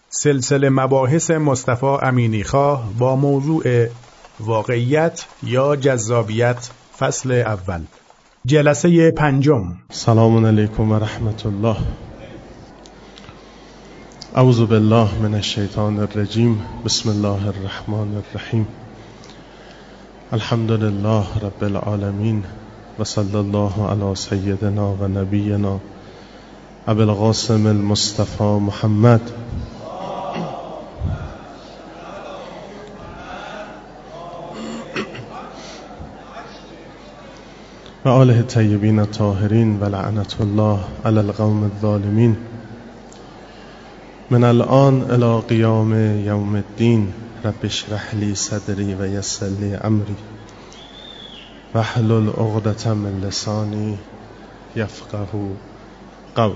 سلسله مباحث مصطفی امینیخواه با موضوع واقعیت یا جذابیت فصل اول، جلسه 5. سلام علیکم و رحمت الله. اعوذ بالله من الشیطان الرجیم. بسم الله الرحمن الرحیم. الحمد لله رب العالمین و صلی الله علی سیدنا و نبینا ابی القاسم المصطفى محمد و آله الطیبین الطاهرین و لعنت الله علی القوم الظالمین. من الان الی قیام یوم الدین رب اشرح لی صدری و یسر لی امری واحلل عقدة من لسانی یفقهوا قولی.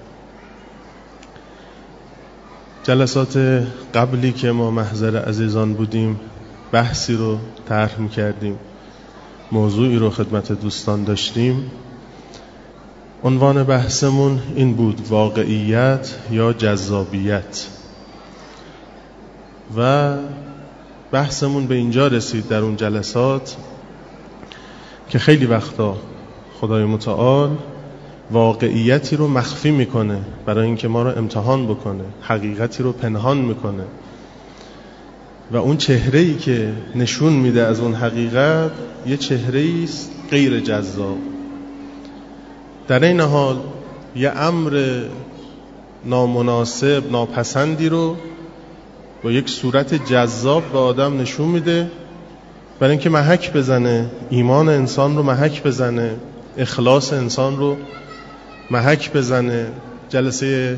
جلسات قبلی که ما محضر عزیزان بودیم بحثی رو طرح می‌کردیم، موضوعی رو خدمت دوستان داشتیم. عنوان بحثمون این بود: واقعیت یا جذابیت. و بحثمون به اینجا رسید در اون جلسات که خیلی وقتا خدای متعال واقعیتی رو مخفی میکنه برای اینکه ما رو امتحان بکنه، حقیقتی رو پنهان میکنه و اون چهره‌ای که نشون میده از اون حقیقت یه چهره‌ای است غیر جذاب. در این حال یه امر نامناسب، ناپسندی رو با یک صورت جذاب به آدم نشون میده برای اینکه محک بزنه، ایمان انسان رو محک بزنه، اخلاص انسان رو محک بزنه. جلسه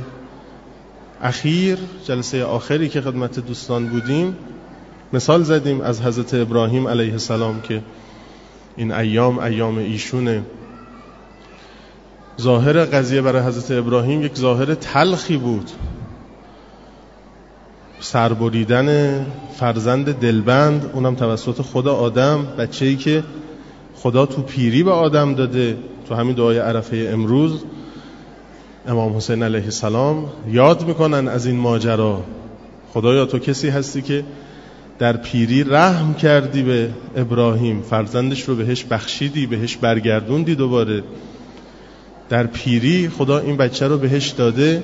آخری که خدمت دوستان بودیم مثال زدیم از حضرت ابراهیم علیه السلام که این ایام ایشونه. ظاهر قضیه برای حضرت ابراهیم یک ظاهر تلخی بود، سربریدن فرزند دلبند، اونم توسط خدا آدم، بچه‌ای که خدا تو پیری به آدم داده. تو همین دعای عرفه امروز امام حسین علیه السلام یاد میکنن از این ماجرا. خدایا تو کسی هستی که در پیری رحم کردی به ابراهیم، فرزندش رو بهش بخشیدی، بهش برگردوندی دوباره. در پیری خدا این بچه رو بهش داده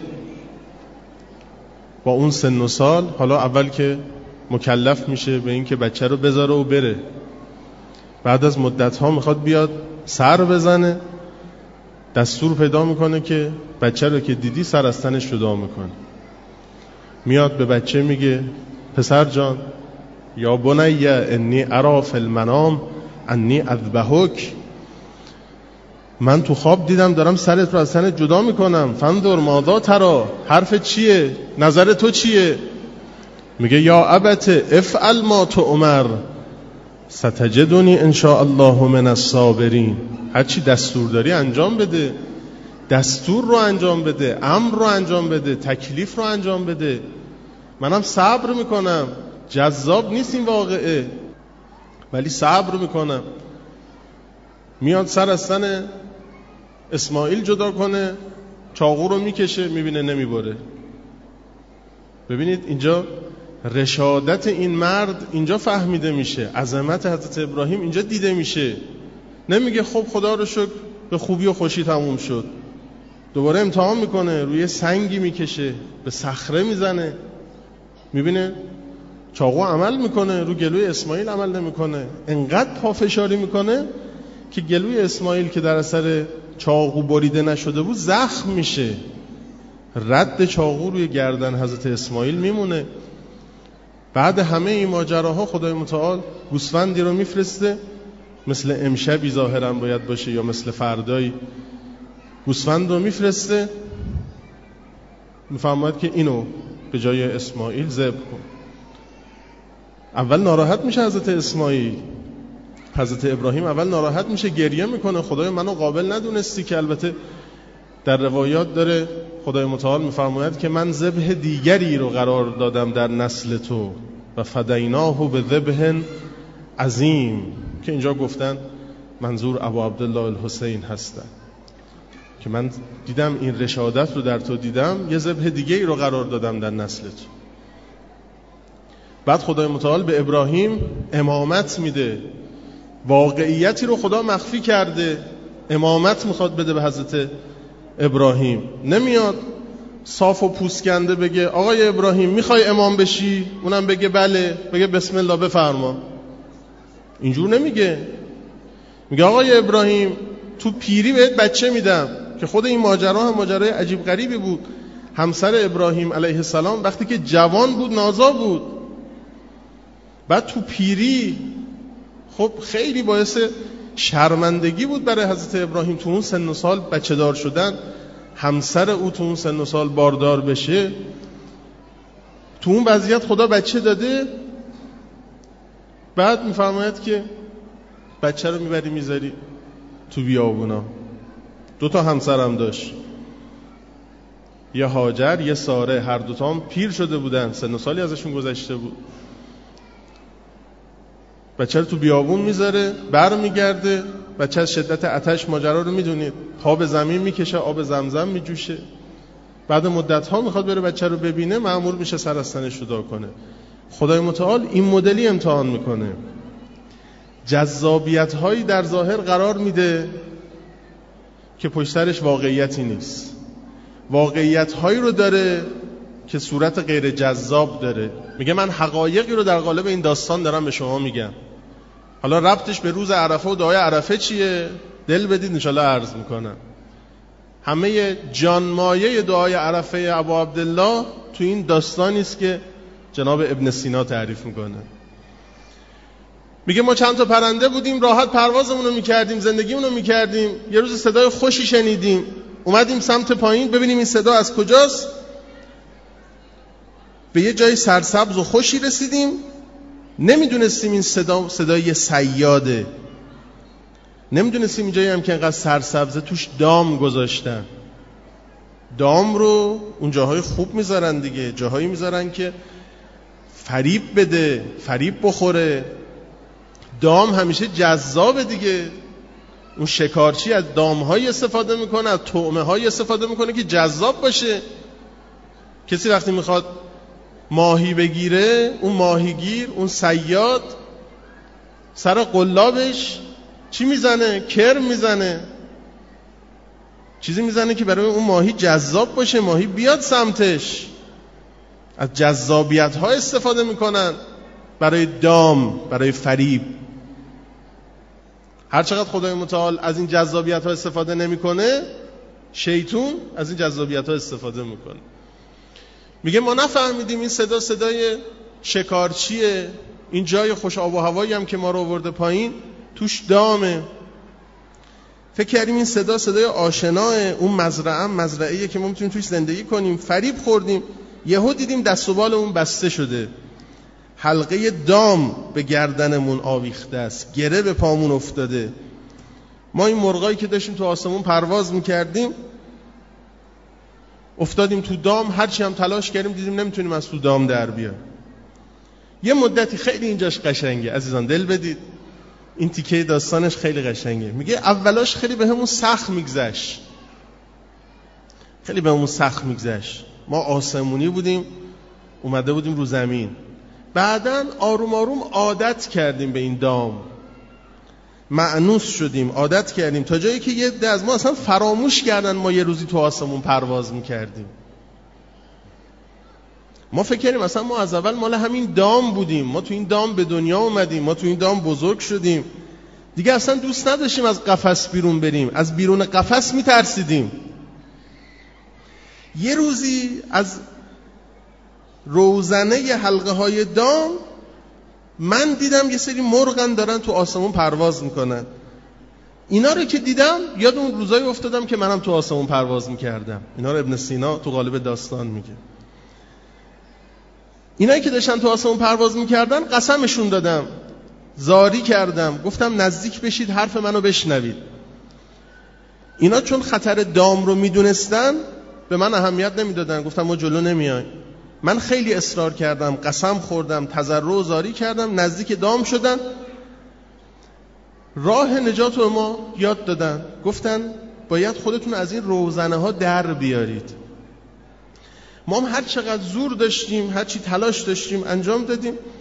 با اون سن و سال. حالا اول که مکلف میشه به این که بچه رو بذاره و بره، بعد از مدت ها میخواد بیاد سر بزنه، دستور پیدا میکنه که بچه رو که دیدی سر از تنش جدا میکنه. میاد به بچه میگه پسر جان، یا بنی انی ارا فی المنام انی اذبحک، من تو خواب دیدم دارم سرت رو از تنت جدا میکنم. فانظر ماذا تری، حرف چیه، نظر تو چیه؟ میگه یا ابت افعل ما تؤمر ستجدنی ان شاء الله من الصابرین. هر چی دستور داری انجام بده، دستور رو انجام بده، امر رو انجام بده، تکلیف رو انجام بده، منم صبر میکنم. جذاب نیست این واقعه ولی صبر میکنم. میاد سر از تن اسماعیل جدا کنه، چاقو رو میکشه، میبینه نمیبره. ببینید اینجا رشادت این مرد اینجا فهمیده میشه، عظمت حضرت ابراهیم اینجا دیده میشه. نمیگه خب خدا رو شکر به خوبی و خوشی تموم شد. دوباره امتحان میکنه، روی سنگی میکشه، به صخره میزنه، میبینه چاقو عمل میکنه، رو گلوی اسماعیل عمل نمیکنه. انقدر پافشاری میکنه که گلوی اسماعیل که در اثر چاقو بریده نشده بود زخم میشه. رد چاقو روی گردن حضرت اسماعیل میمونه. بعد همه این ماجراها خدای متعال گوسفندی رو میفرسته، مثل امشبی ظاهرا باید باشه یا مثل فردایی، گوسفند رو میفرسته، میفهمد که اینو به جای اسماعیل ذبح کن. اول ناراحت میشه حضرت اسماعیل، حضرت ابراهیم اول ناراحت میشه، گریه میکنه، خدای منو قابل ندونستی. که البته در روایات داره خدای متعال میفرماید که من ذبح دیگری رو قرار دادم در نسل تو و فدیناه به ذبح عظیم، که اینجا گفتن منظور ابو عبدالله الحسین هستن که من دیدم این رشادت رو در تو دیدم، یه ذبح دیگری رو قرار دادم در نسل تو. بعد خدای متعال به ابراهیم امامت میده. واقعیتی رو خدا مخفی کرده، امامت میخواد بده به حضرت ابراهیم. نمیاد صاف و پوسکنده بگه آقای ابراهیم میخوای امام بشی؟ اونم بگه بله، بگه بسم الله بفرما. اینجور نمیگه. میگه آقای ابراهیم تو پیری بهت بچه میدم. که خود این ماجرا هم ماجرای عجیب غریبی بود. همسر ابراهیم علیه السلام وقتی که جوان بود نازا بود، بعد تو پیری خب خیلی باعث شرمندگی بود برای حضرت ابراهیم تو اون سن و سال بچه دار شدن، همسر او تو اون سن و سال باردار بشه. تو اون وضعیت خدا بچه داده. بعد میفرماید که بچه رو میبری میذاری تو بیابونا. 2 همسرم داشت، یه هاجر یه ساره، هر دوتا هم پیر شده بودن، سن و سالی ازشون گذشته بود. بچه رو تو بیابون میذاره، بر میگرده. بچه از شدت آتش، ماجرا رو میدونید، پا به زمین میکشه، آب زمزم میجوشه. بعد مدت ها میخواد بره بچه رو ببینه، مأمور میشه سر از تنش جدا کنه. خدای متعال این مدلی امتحان میکنه، جذابیت هایی در ظاهر قرار میده که پشت سرش واقعیتی نیست، واقعیت هایی رو داره که صورت غیر جذاب داره. میگه من حقایقی رو در قالب این داستان دارم به شما میگم. حالا ربطش به روز عرفه و دعای عرفه چیه؟ دل بدید انشالله عرض میکنم. همه جانمایه دعای عرفه ابا عبدالله تو این داستانی است که جناب ابن سینا تعریف میکنه. میگه ما چند تا پرنده بودیم، راحت پروازمون رو میکردیم، زندگیمون رو میکردیم. یه روز صدای خوشی شنیدیم، اومدیم سمت پایین ببینیم این صدا از کجاست. به یه جای سرسبز و خوشی رسیدیم. نمیدونستیم این صدای صیاده، نمیدونستیم این جایی هم که انقدر سرسبزه توش دام گذاشتن. دام رو اون جاهای خوب میذارن دیگه، جاهایی میذارن که فریب بده، فریب بخوره. دام همیشه جذابه دیگه. اون شکارچی از دام‌های استفاده میکنه، از طعمه‌های استفاده میکنه که جذاب باشه. کسی وقتی میخواد ماهی بگیره، اون ماهیگیر، اون صیاد سر قلابش چی میزنه؟ کرم میزنه، چیزی میزنه که برای اون ماهی جذاب باشه، ماهی بیاد سمتش. از جذابیت ها استفاده میکنن برای دام، برای فریب. هر چقدر خدای متعال از این جذابیت ها استفاده نمیکنه، شیطون از این جذابیت ها استفاده میکنه. میگه ما نفهمیدیم این صدا صدای شکارچیه، این جای خوش آب و هوایی هم که ما رو آورده پایین توش دامه. فکر کردیم این صدا صدای آشناه، اون مزرعه‌ایه که ما میتونیم توش زندگی کنیم. فریب خوردیم. یهو دیدیم دست و بالمون بسته شده، حلقه دام به گردنمون آویخته است، گره به پامون افتاده. ما این مرغایی که داشتیم تو آسمون پرواز میکردیم افتادیم تو دام. هرچی هم تلاش کردیم دیدیم نمیتونیم از تو دام در بیایم. یه مدتی خیلی اینجاش قشنگه عزیزان، دل بدید، این تیکه داستانش خیلی قشنگه. میگه اولاش خیلی بهمون سخت میگذشت، خیلی بهمون سخت میگذشت. ما آسمونی بودیم، اومده بودیم رو زمین. بعدن آروم آروم عادت کردیم به این دام، مأنوس شدیم، عادت کردیم، تا جایی که یه عده از ما اصلا فراموش کردن ما یه روزی تو آسمون پرواز میکردیم. ما فکر کردیم اصلا ما از اول مال همین دام بودیم، ما تو این دام به دنیا اومدیم، ما تو این دام بزرگ شدیم. دیگه اصلا دوست نداشتیم از قفس بیرون بریم، از بیرون قفس میترسیدیم. یه روزی از روزنه حلقه های دام من دیدم یه سری مرغن دارن تو آسمون پرواز میکنن. اینا رو که دیدم یاد اون روزایی افتادم که منم تو آسمون پرواز میکردم. اینا رو ابن سینا تو قالب داستان میگه. اینایی که داشتن تو آسمون پرواز میکردن قسمشون دادم، زاری کردم، گفتم نزدیک بشید حرف منو بشنوید. اینا چون خطر دام رو میدونستن به من اهمیت نمیدادن، گفتم ما جلو نمیایم. من خیلی اصرار کردم، قسم خوردم، تضرع و زاری کردم، نزدیک دام شدن. راه نجات رو ما یاد دادن، گفتن باید خودتون از این روزنه ها در بیارید. ما هم هر چقدر زور داشتیم، هر چی تلاش داشتیم انجام دادیم.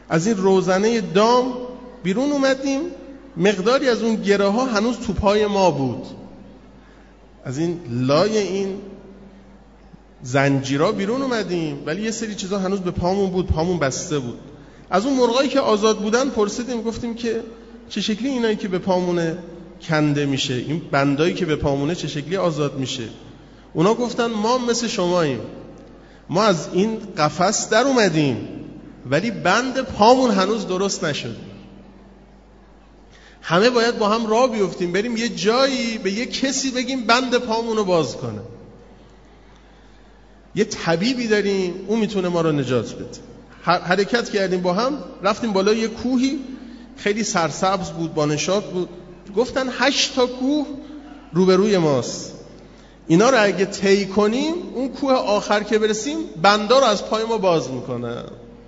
از این روزنه دام بیرون اومدیم، مقداری از اون گره ها هنوز تو پای ما بود، از این لای این زنجیرها بیرون اومدیم، ولی یه سری چیزا هنوز به پامون بود، پامون بسته بود. از اون مرغایی که آزاد بودن پرسیدیم، گفتیم که چه شکلی اینایی که به پامونه کنده میشه، این بندایی که به پامونه چه شکلی آزاد میشه؟ اونا گفتن ما مثل شماییم، ما از این قفس در اومدیم ولی بند پامون هنوز درست نشد. همه باید با هم راه بیفتیم، بریم یه جایی به یه کسی بگیم بند پامونو باز کنه. یه طبیبی داریم، اون میتونه ما رو نجات بده. حرکت کردیم با هم، رفتیم بالای یه کوهی خیلی سرسبز بود، با نشاط بود. گفتن 8 تا کوه روبروی ماست، اینا رو اگه طی کنیم اون کوه آخر که برسیم بندا رو از پای ما باز میکنه.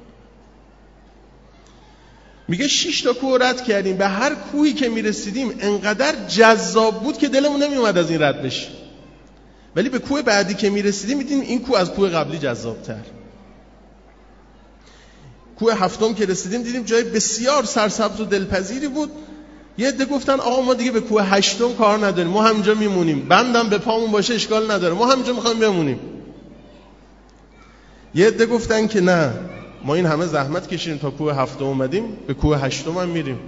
میگه 6 تا کوه رد کردیم، به هر کوهی که میرسیدیم انقدر جذاب بود که دلمون نمیومد از این رد بشیم، ولی به کوه بعدی که میرسیدیم میدیم این کوه از کوه قبلی جذابتر. کوه هفتم که رسیدیم دیدیم جای بسیار سرسبز و دلپذیری بود. یه عده گفتن آقا ما دیگه به کوه هشتم کار نداریم، ما همینجا میمونیم، بندم به پامون باشه اشکال نداره، ما همینجا میخوایم بمونیم. یه عده گفتن که نه، ما این همه زحمت کشیدیم تا کوه هفتم اومدیم، به کوه هشتم هم میریم.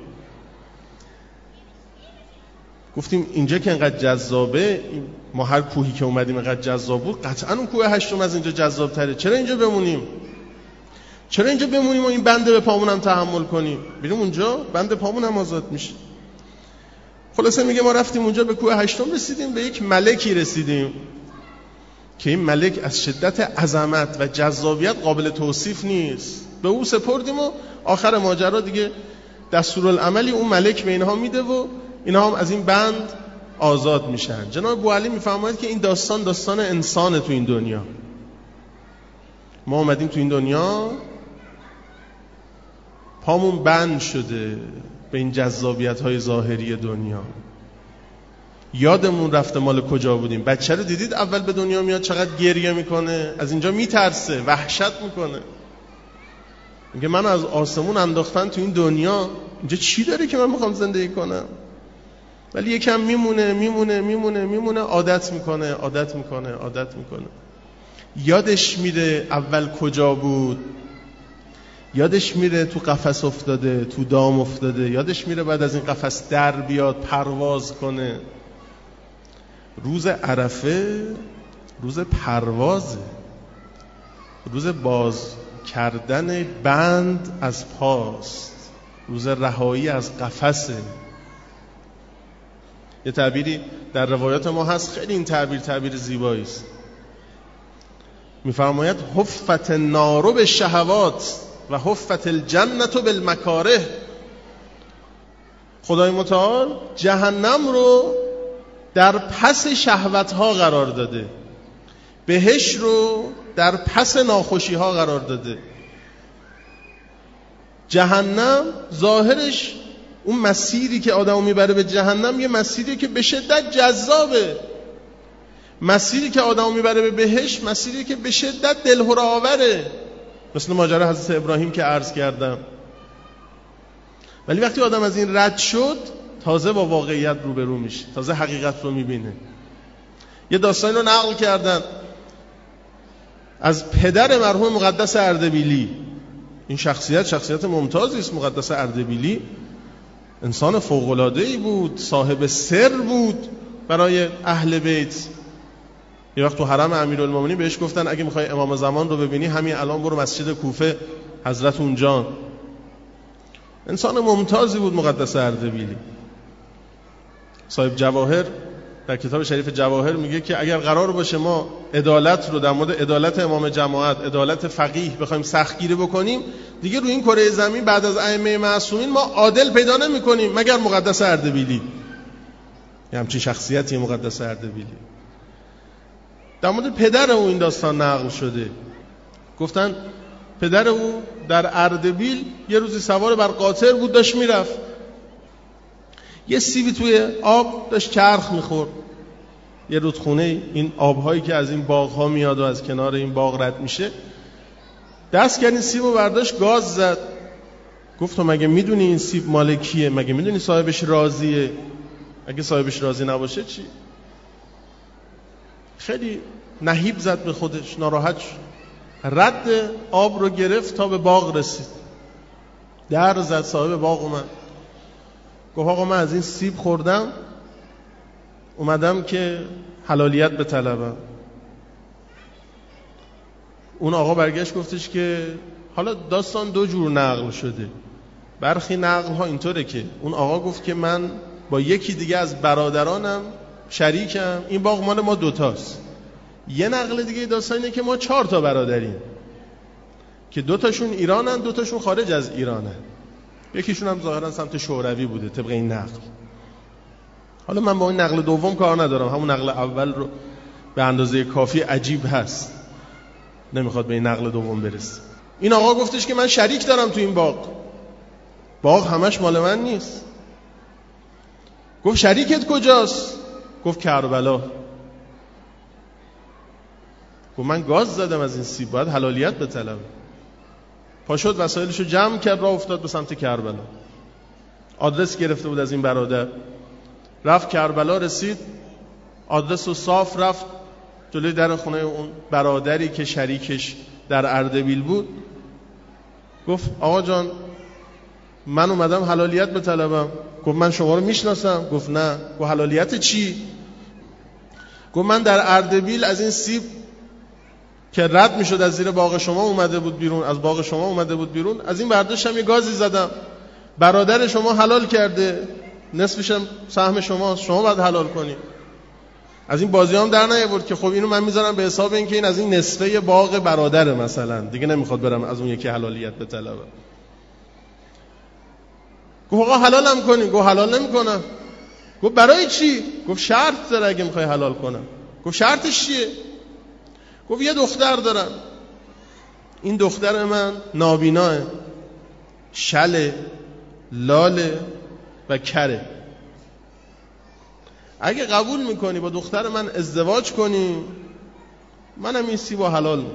گفتیم اینجا که انقدر جذابه، ما هر کوهی که اومدیم انقدر جذاب بود، قطعا اون کوه هشتم از اینجا جذاب تره، چرا اینجا بمونیم؟ چرا اینجا بمونیم و این بنده به پامون هم تحمل کنیم؟ بریم اونجا بنده پامون هم آزاد میشه. خلاصه میگه ما رفتیم اونجا، به کوه هشتم رسیدیم، به یک ملکی رسیدیم که این ملک از شدت عظمت و جذابیت قابل توصیف نیست. به او سپردیم و آخر ماجرا دیگه دستورالعملی اون ملک به اینها میده و اینها هم از این بند آزاد میشن. جناب بوعلی میفرماید که این داستان انسانه تو این دنیا. ما اومدیم تو این دنیا، پامون بند شده به این جذابیت‌های ظاهری دنیا، یادمون رفته مال کجا بودیم. بچه رو دیدید اول به دنیا میاد چقدر گریه میکنه، از اینجا میترسه، وحشت میکنه، میگه من از آسمون انداختن تو این دنیا، اینجا چی داره که من میخوام زندگی کنم؟ ولی یکم میمونه، عادت میکنه. یادش میره اول کجا بود، یادش میره تو قفس افتاده، تو دام افتاده، یادش میره بعد از این قفس در بیاد پرواز کنه. روز عرفه روز پروازه، روز باز کردن بند از پاست، روز رهایی از قفسه. یه تعبیری در روایات ما هست، خیلی این تعبیر زیبایی است. میفرماید حفت النار بالشهوات و حفت الجنة بالمکاره. خدای متعال جهنم رو در پس شهوت‌ها قرار داده، بهشت رو در پس ناخوشی‌ها قرار داده. جهنم ظاهرش اون مسیری که آدمو میبره به جهنم یه مسیری که به شدت جذابه، مسیری که آدمو میبره به بهشت مسیری که به شدت دلهره آوره، مثل ماجرا حضرت ابراهیم که عرض کردم. ولی وقتی آدم از این رد شد تازه با واقعیت روبرو میشه، تازه حقیقت رو میبینه. یه داستانی رو نقل کردن از پدر مرحوم مقدس اردبیلی. این شخصیت ممتازی است. مقدس اردبیلی انسان فوق‌العاده‌ای بود، صاحب سر بود برای اهل بیت. یه وقت تو حرم امیرالمومنین بهش گفتن اگه میخوای امام زمان رو ببینی همین الان برو مسجد کوفه، حضرت اونجا. انسان ممتازی بود مقدس اردبیلی. صاحب جواهر در کتاب شریف جواهر میگه که اگر قرار باشه ما عدالت رو در مورد عدالت امام جماعت، عدالت فقیه بخوایم سختگیری بکنیم، دیگه روی این کره زمین بعد از ائمه معصومین ما عادل پیدا نمی‌کنیم مگر مقدس اردبیلی. یه همچین شخصیتی مقدس اردبیلی. در مورد پدر او این داستان نقل شده. گفتن پدر او در اردبیل یه روزی سوار بر قاطر بود، داشت میرفت، یه سیبی توی آب داشت چرخ میخورد. یه رودخونه، این آبهایی که از این باغ‌ها میاد و از کنار این باغ رد میشه، دست کرد این سیبو برداشت گاز زد. گفت تو مگه میدونی این سیب مال کیه؟ مگه میدونی صاحبش راضیه؟ اگه صاحبش راضی نباشه چی؟ خیلی نهیب زد به خودش، ناراحت شد، رد آب رو گرفت تا به باغ رسید، در زد، صاحب باغ اومد، گفت آقا من از این سیب خوردم، اومدم که حلالیت بطلبم. اون آقا برگشت گفتش که حالا داستان دو جور نقل شده. برخی نقل ها اینطوره که اون آقا گفت که من با یکی دیگه از برادرانم شریکم، این باغ مال ما دوتاست. یه نقل دیگه داستان اینه که ما 4 تا برادریم که 2 تاشون ایرانن، 2 تاشون خارج از ایرانن، یکیشون هم ظاهرا سمت شوروی بوده طبق این نقل. حالا من با این نقل دوم کار ندارم، همون نقل اول رو به اندازه کافی عجیب هست، نمیخواد به این نقل دوم برسه. این آقا گفتش که من شریک دارم تو این باغ همش مال من نیست. گفت شریکت کجاست؟ گفت کربلا. گفت من گاز زدم از این سیب، باید حلالیت بطلبم. پاشد وسایلشو جمع کرد، راه افتاد به سمت کربلا. آدرس گرفته بود از این برادر، رفت کربلا، رسید، آدرس رو صاف رفت جلوی در خونه اون برادری که شریکش در اردبیل بود. گفت آقا جان من اومدم حلالیت بطلبم. گفت من شما رو میشناسم. گفت نه. گفت حلالیت چی؟ گفت من در اردبیل از این سیب که رد میشد از زیر باغ شما اومده بود بیرون، از باغ شما اومده بود بیرون، از این برداشتم یه گازی زدم، برادر شما حلال کرده، نصفشم سهم شماست، شما باید حلال کنی. از این بازی هم در نیاورد که خب اینو من میذارم به حساب این که این از این نصفه باغ برادره، مثلا دیگه نمیخواد برم از اون یکی حلالیت بطلبم. گفت آقا حلالم کنی. گفت حلال نمیکنم. گفت برای چی؟ گفت شرط داره اگه میخوای حلال کنم. گفت شرطش چیه؟ گفت یه دختر دارم، این دختر من نابیناه، شله، لاله و کره. اگه قبول میکنی با دختر من ازدواج کنی، منم این سیبو حلال میکنم.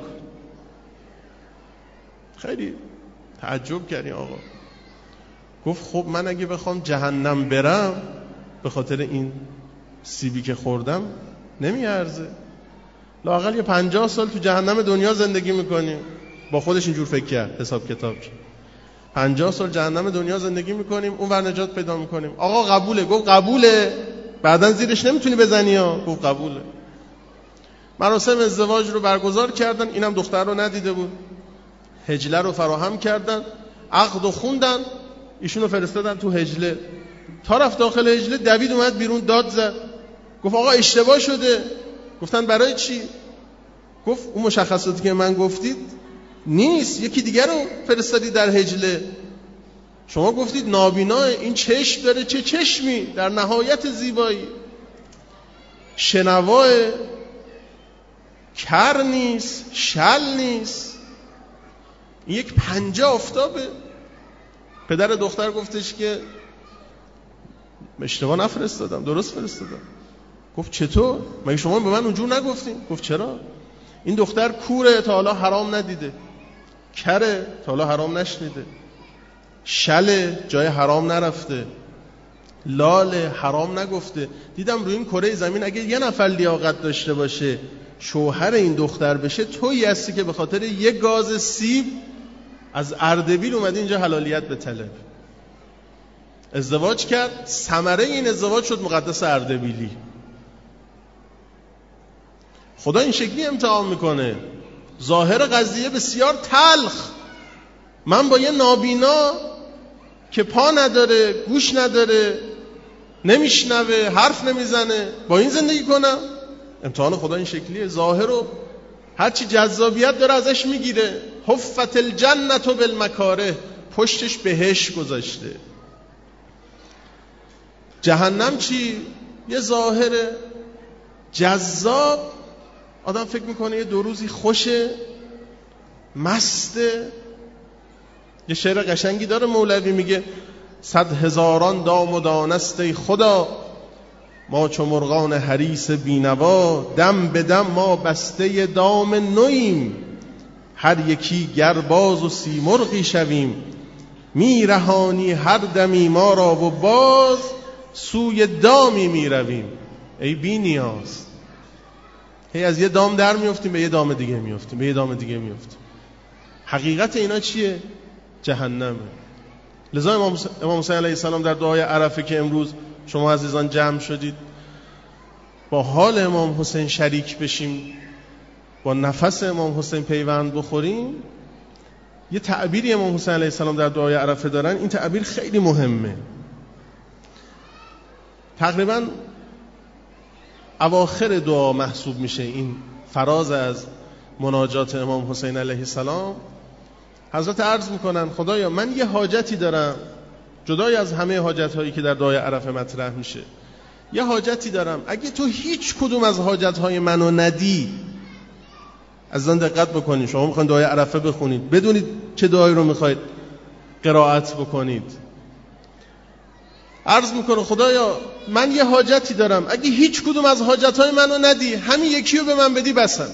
خیلی تعجب کردی آقا. گفت خب من اگه بخوام جهنم برم به خاطر این سیبی که خوردم نمیارزه. لااقل یه 50 سال تو جهنم دنیا زندگی میکنیم. با خودش اینجور فکر کرد، حساب کتاب کرد. 50 سال جهنم دنیا زندگی میکنیم، اون ور نجات پیدا میکنیم. آقا قبوله. گفت قبوله، بعدن زیرش نمیتونی بزنی ها. گفت قبوله. مراسم ازدواج رو برگزار کردن، اینم دختر رو ندیده بود، حجله رو فراهم کردن، عقد رو خوندن، ایشون رو فرستادن تو حجله. تا رفت داخل حجله، دوید اومد بیرون، داد زد، گفت آقا اشتباه شده. گفتن برای چی؟ گفت اون مشخصاتی که من گفتید نیست، یکی دیگر رو فرستادی در حجله. شما گفتید نابینا، این چشم داره، چه چشمی در نهایت زیبایی، شنواه، کر نیست، شل نیست، این یک پنجه آفتابه. پدر دختر گفتش که اشتباه نفرستادم، درست فرستادم. گفت چطور؟ مگه شما به من اونجور نگفتین؟ گفت چرا؟ این دختر کوره، تا حالا حرام ندیده، کره، تا حالا حرام نشنیده، شله، جای حرام نرفته، لاله، حرام نگفته. دیدم روی این کره زمین اگه یه نفر لیاقت داشته باشه شوهر این دختر بشه، تویی هستی که به خاطر یه گاز سیب از اردبیل اومدی اینجا حلالیت به طلب. ازدواج کرد، ثمره این ازدواج شد مقدس اردبیلی. خدا این شکلی امتحان میکنه. ظاهر قضیه بسیار تلخ. من با یه نابینا که پا نداره، گوش نداره، نمیشنوه، حرف نمیزنه، با این زندگی کنم؟ امتحان خدا این شکلیه. ظاهر رو هرچی جذابیت داره ازش میگیره. حفت الجنة بالمکاره، پشتش بهش گذاشته. جهنم چی؟ یه ظاهر جذاب، آدم فکر میکنه یه 2 روزی خوشه، مسته. یه شعر قشنگی داره مولوی، میگه 100,000 دام و دانست ای خدا، ما چو مرغان حریص بینوا، دم به دم ما بسته دام نویم، هر یکی گرباز و سیمرغی شویم، میرهانی هر دمی ما را و باز سوی دامی میرویم ای بی نیاز. هی از یه دام در میافتیم به یه دام دیگه میافتیم، به یه دام دیگه میافتیم. حقیقت اینا چیه؟ جهنمه. لذا امام حسین علیه السلام در دعای عرفه که امروز شما عزیزان جمع شدید با حال امام حسین شریک بشیم، با نفس امام حسین پیوند بخوریم، یه تعبیری امام حسین علیه السلام در دعای عرفه دارن. این تعبیر خیلی مهمه. تقریبا اواخر دعا محسوب میشه این فراز از مناجات امام حسین علیه السلام. حضرت عرض میکنن خدایا من یه حاجتی دارم، جدای از همه حاجت‌هایی که در دعای عرفه مطرح میشه، یه حاجتی دارم، اگه تو هیچ کدوم از حاجت‌های منو ندی، از آن دقت بکنید، شما میخواین دعای عرفه بخونید، بدونید چه دعایی رو میخواید قرائت بکنید. عرض میکنه خدایا من یه حاجتی دارم، اگه هیچ کدوم از حاجت‌های منو ندی، همین یکی رو به من بدی بسم.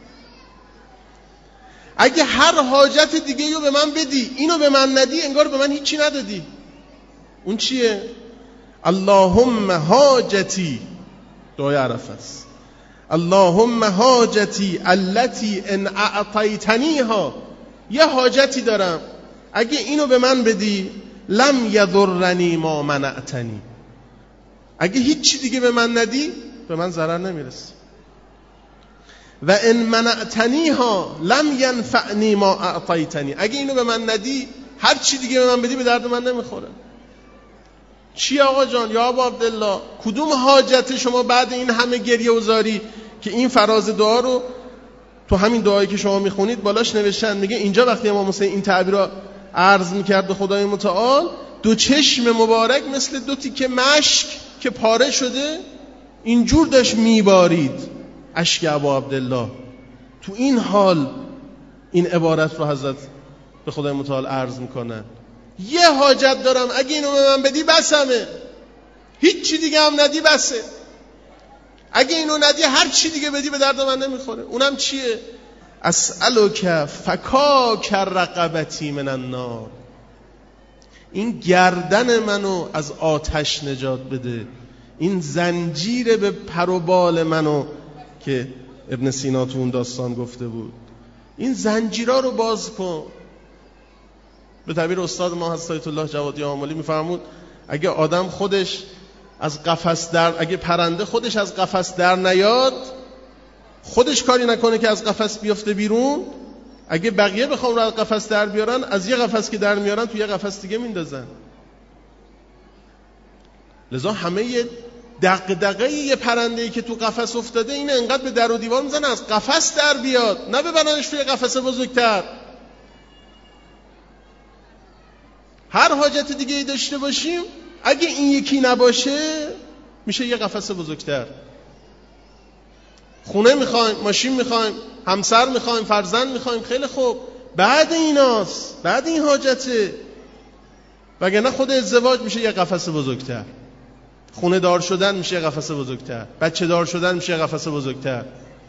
اگه هر حاجت دیگه رو به من بدی، اینو به من ندی، انگار به من هیچی ندادی. اون چیه؟ اللهم حاجتی، دعای عرفه است. اللهم حاجتی التي ان اعطیتنیها، یه حاجتی دارم، اگه اینو به من بدی لم یضرنی ما منعتنی، اگه هیچی دیگه به من ندی به من ضرر نمیرسه. و ان منعتنیها لم ینفعنی ما اعطیتنی، اگه اینو به من ندی هر چی دیگه به من بدی به درد من نمیخوره. چی آقا جان؟ یا ابا عبدالله کدوم حاجت شما بعد این همه گریه و زاری که این فراز دعا رو تو همین دعایی که شما میخونید بالاش نوشتن؟ میگه اینجا وقتی امام حسین این تعبیر رو عرض میکرد به خدای متعال، دو چشم مبارک مثل دو تیکه مشک که پاره شده اینجور داشت میبارید اشک ابا عبدالله. تو این حال این عبارت رو حضرت به خدای متعال عرض میکنن، یه حاجت دارم، اگه اینو به من بدی بسمه، هیچ چی دیگه هم ندی بسه، اگه اینو ندی هر چی دیگه بدی به درد من نمیخوره. اونم چیه؟ اسألک فکاک رقبتی من النار، این گردن منو از آتش نجات بده، این زنجیر به پر و بال منو که ابن سینا تو اون داستان گفته بود، این زنجیرها رو باز کن. به تعبیر استاد ما حضرت آیت الله جوادی آملی میفرمود اگه آدم خودش از قفس در، اگه پرنده خودش از قفس در نیاد، خودش کاری نکنه که از قفس بیفته بیرون، اگه بقیه بخوام رو از قفس در بیارن، از یه قفس که در میارن تو یه قفس دیگه میندازن. لذا همه دغدغه یه پرنده‌ای که تو قفس افتاده اینه انقدر به در و دیوار میزنه از قفس در بیاد، نه ببرنش توی قفس بزرگتر. هر حاجت دیگه ای داشته باشیم، اگه این یکی نباشه میشه یه قفس بزرگتر. خونه میخوایم، ماشین میخوایم، همسر میخوایم، فرزند میخوایم، خیلی خوب، بعد ایناست، بعد این حاجته. وگرنه خود ازدواج میشه یه قفس بزرگتر، خونه دار شدن میشه یه قفس بزرگتر، بچه دار شدن میشه یه قفس بزرگتر.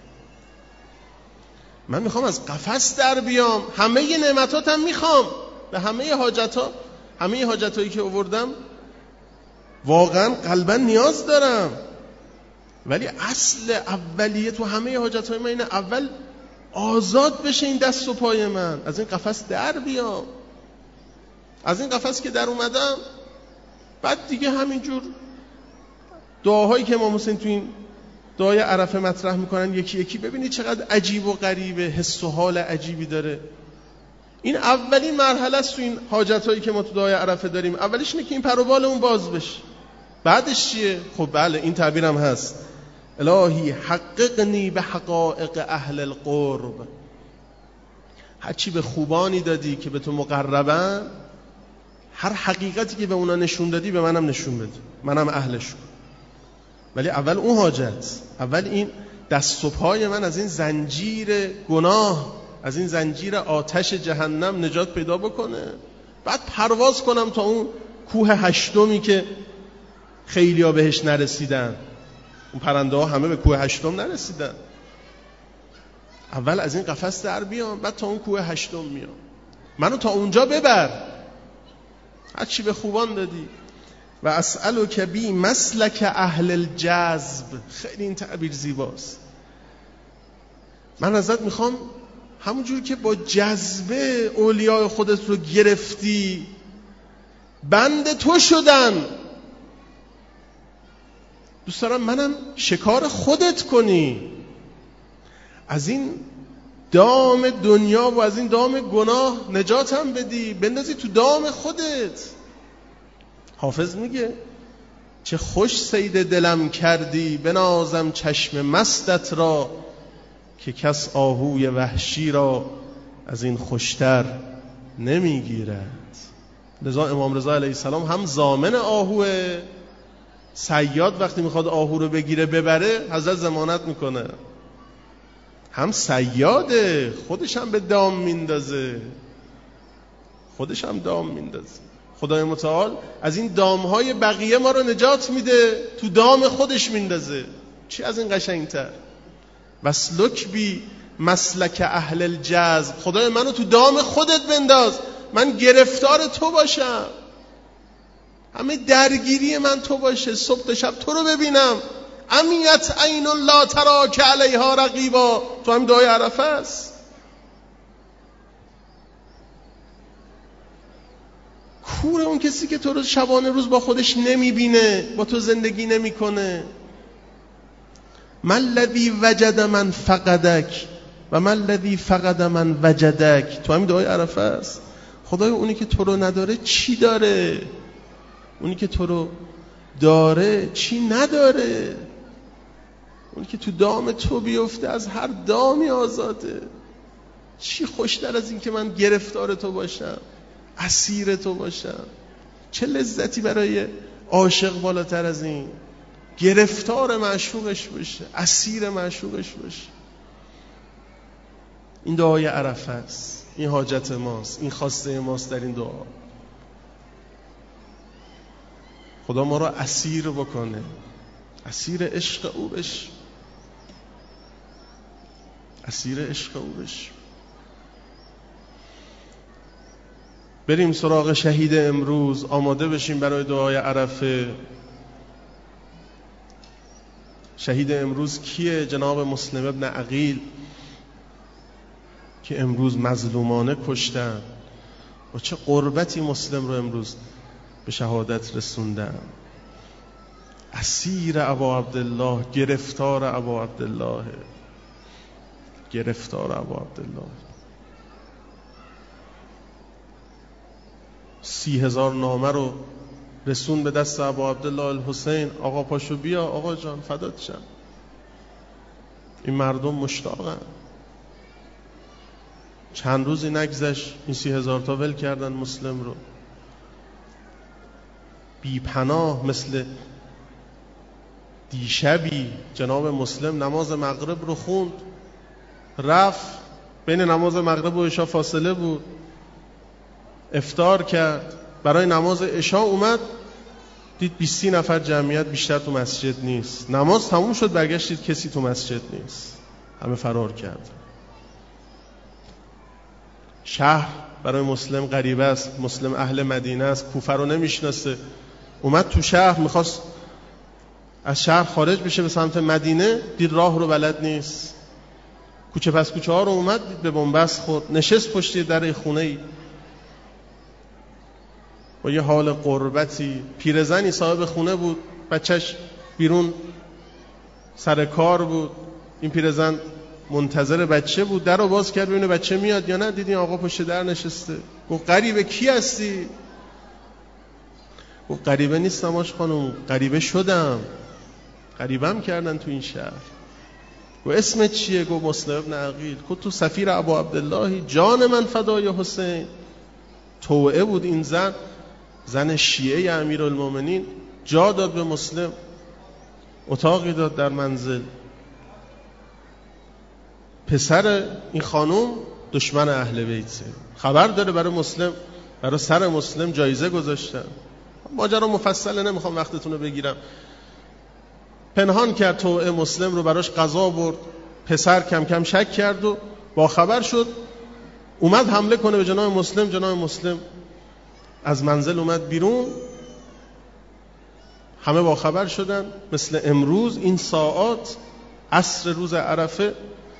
من میخوام از قفس در بیام، همه نعمتاتم میخوام، به همه حاجتها، همه حاجتهایی که آوردم واقعا قلبا نیاز دارم، ولی اصل اولیه تو همه حاجتهای من اینه اول آزاد بشه این دست و پای من، از این قفس در بیام. از این قفس که در اومدم، بعد دیگه همینجور دعاهایی که امام حسین تو این دعای عرفه مطرح میکنن یکی یکی، ببینید چقدر عجیب و غریبه، حس و حال عجیبی داره. این اولین مرحله است تو این حاجتایی که ما تو دعای عرفه داریم. اولش اینه که این پر و بال اون باز بشه. بعدش چیه؟ خب بله این تعبیرم هست، الهی حققنی به حقائق اهل القرب، هرچی به خوبانی دادی که به تو مقربن، هر حقیقتی که به اونا نشون دادی به منم نشون بده، منم اهلشون. ولی اول اون حاجت، اول این دست و پای من از این زنجیر گناه، از این زنجیر آتش جهنم نجات پیدا بکنه، بعد پرواز کنم تا اون کوه هشتمی که خیلی ها بهش نرسیدن. اون پرنده ها همه به کوه هشتم نرسیدن. اول از این قفس در بیام، بعد تا اون کوه هشتم میام. منو تا اونجا ببر. هر چی به خوبان دادی. و اسألک بی مسلک اهل الجذب. خیلی این تعبیر زیباست. من ازت میخوام همونجور که با جذبه اولیاء خودت رو گرفتی، بند تو شدن، دوست دارم منم شکار خودت کنی، از این دام دنیا و از این دام گناه نجاتم بدی، بندازی تو دام خودت. حافظ میگه چه خوش صید دلم کردی، بنازم چشم مستت را، که کس آهوی وحشی را از این خوشتر نمیگیرد. لذا امام رضا علیه السلام هم ضامن آهوه، صیاد وقتی میخواد آهو رو بگیره ببره حضرت ضمانت میکنه، هم صیاده خودش هم به دام میندازه، خودش هم دام میندازه. خدای متعال از این دامهای بقیه ما رو نجات میده، تو دام خودش میندازه. چی از این قشنگتر؟ وسلک بی مسلک اهل الجذب. خدای منو تو دام خودت بنداز، من گرفتار تو باشم، همه درگیری من تو باشه، صبح تا شب تو رو ببینم. امیت عین لا تراک علیها رقیبا. تو هم دعای عرفه است. کوره اون کسی که تو رو شبانه روز با خودش نمیبینه، با تو زندگی نمیکنه. من الذی وجد من فقدک و من الذی فقد من وجدک. تو هم دعای عرفه است. خدای اونی که تو رو نداره چی داره؟ اونی که تو رو داره چی نداره؟ اونی که تو دام تو بیفته از هر دامی آزاده. چی خوشتر از این که من گرفتار تو باشم، اسیر تو باشم؟ چه لذتی برای عاشق بالاتر از این؟ گرفتار معشوقش باشه، اسیر معشوقش باشه. این دعای عرفه است، این حاجت ماست، این خواسته ماست در این دعا. خدا ما را اسیر بکنه، اسیر عشق او بشه، اسیر عشق او بشه. بریم سراغ شهید امروز، آماده بشیم برای دعای عرفه. شهید امروز کیه؟ جناب مسلم ابن عقیل که امروز مظلومانه کشتن. و چه قربتی مسلم رو امروز به شهادت رسوندن. اسیر ابا عبدالله، گرفتار ابا عبدالله، گرفتار ابا عبدالله. 30,000 نامه رو رسون به دست ابا عبدالله الحسین. آقا پاشو بیا، آقا جان فدات شم. این مردم مشتاقن. چند روزی نگذشت این 30,000 تا ول کردن مسلم رو. بی پناه مثل دیشبی جناب مسلم نماز مغرب رو خوند، رفت بین نماز مغرب و عشاء فاصله بود، افطار کرد، برای نماز عشاء اومد، دید 20 نفر جمعیت، بیشتر تو مسجد نیست. نماز تموم شد، برگشتید کسی تو مسجد نیست، همه فرار کرد. شهر برای مسلم غریبه است، مسلم اهل مدینه است، کوفه رو نمیشناسه. اومد تو شهر، میخواست از شهر خارج بشه به سمت مدینه، دید راه رو بلد نیست. کوچه پس کوچه ها رو اومد، دید به بنبست خورد، نشست پشت در خونه‌ای با یه حال قربتی. پیرزنی صاحب خونه بود، بچهش بیرون سر کار بود. این پیرزن منتظر بچه بود، در رو باز کرد ببینه بچه میاد یا نه، دیدین آقا پشت در نشسته. گفت غریبه کی هستی؟ گفت غریبه نیستم آش خانم، غریبه شدم، غریبم کردن تو این شهر. گفت اسمت چیه؟ گفت مسلم ابن عقیل. گفت تو سفیر ابا عبدالله، جان من فدای حسین. توعه بود این زن، زن شیعه امیرالمومنین. جا داد به مسلم، اتاقی داد در منزل. پسر این خانم دشمن اهل بیته، خبر داره برای مسلم، برای سر مسلم جایزه گذاشتن. ماجرا مفصله، نمیخوام وقتتون رو بگیرم. پنهان کرد توعه مسلم رو، براش غذا برد. پسر کم کم شک کرد و با خبر شد، اومد حمله کنه به جناب مسلم. جناب مسلم از منزل اومد بیرون، همه با خبر شدن. مثل امروز این ساعات عصر روز عرفه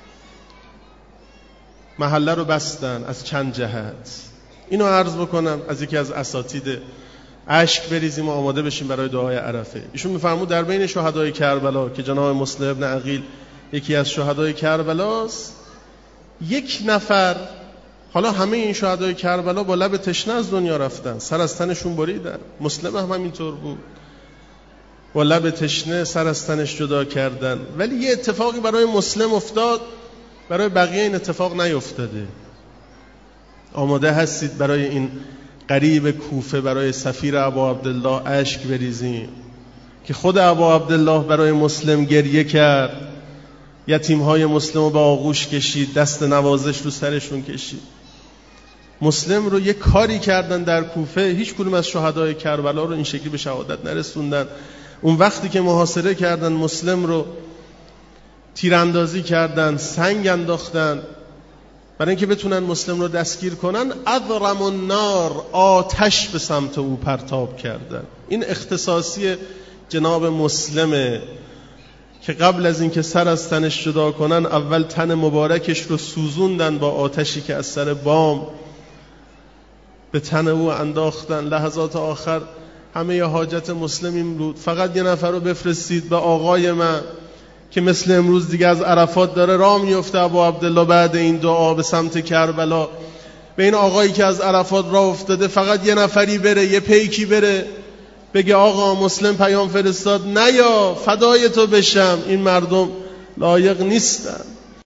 محله رو بستن از چند جهت. اینو عرض بکنم از یکی از اساتید، اشک بریزیم و آماده بشیم برای دعای عرفه. ایشون میفرمود در بین شهدای کربلا که جناب مسلم ابن عقیل یکی از شهدای کربلاست، یک نفر، حالا همه این شهدای کربلا با لب تشنه از دنیا رفتن، سر از تنشون بریدن، مسلم هم همینطور بود، با لب تشنه سر از تنش جدا کردن. ولی یه اتفاقی برای مسلم افتاد، برای بقیه این اتفاق نیفتاده. آماده هستید برای این قریب کوفه، برای سفیر ابا عبدالله اشک بریزیم که خود ابا عبدالله برای مسلم گریه کرد، یتیمهای مسلم رو به آغوش کشید، دست نوازش رو سرشون کشید. مسلم رو یک کاری کردن در کوفه، هیچ کدوم از شهدای کربلا رو این شکلی به شهادت نرسوندن. اون وقتی که محاصره کردن مسلم رو، تیراندازی کردن، سنگ انداختن برای اینکه بتونن مسلم رو دستگیر کنن، اضرم النار، آتش به سمت او پرتاب کردن. این اختصاصی جناب مسلمه که قبل از اینکه سر از تنش جدا کنن، اول تن مبارکش رو سوزوندن با آتشی که از سر بام به تن او انداختن. لحظات آخر همه ی حاجت مسلم این بود فقط یه نفر رو بفرستید به آقای من که مثل امروز دیگه از عرفات داره راه میفته ابو عبدالله بعد این دعا به سمت کربلا. به این آقایی که از عرفات راه افتاده فقط یه نفری بره، یه پیکی بره بگه آقا مسلم پیام فرستاد، نیا فدای تو بشم، این مردم لایق نیستن.